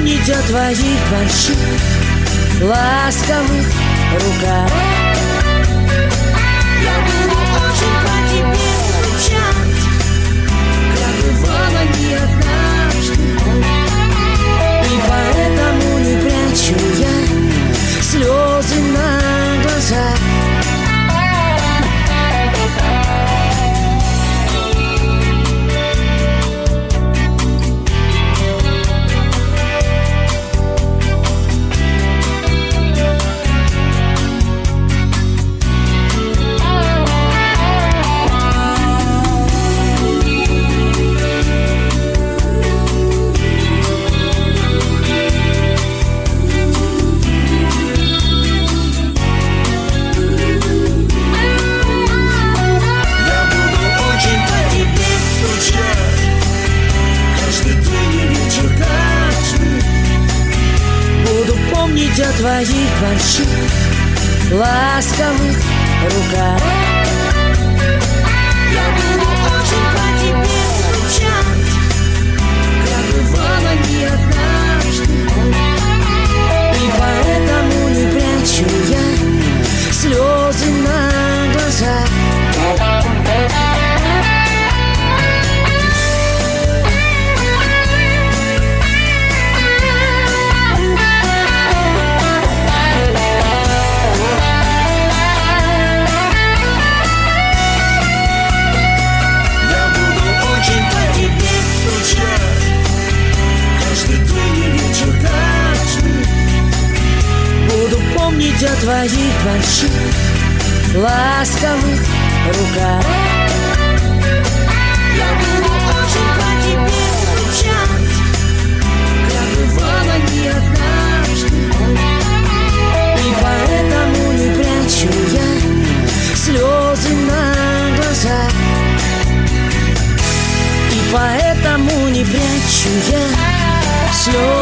помнить о твоих больших ласковых руках. Я буду очень по тебе скучать, как бывало не однажды. И поэтому не прячу я слезы на глазах. Помнить о твоих больших ласковых руках. Я буду очень по тебе скучать, как бывало не однажды. И поэтому не прячу я слезы на глазах. Помнить о твоих больших ласковых руках. Я буду очень по тебе скучать, как бывало не однажды. И поэтому не прячу я слезы на глазах. И поэтому не прячу я слезы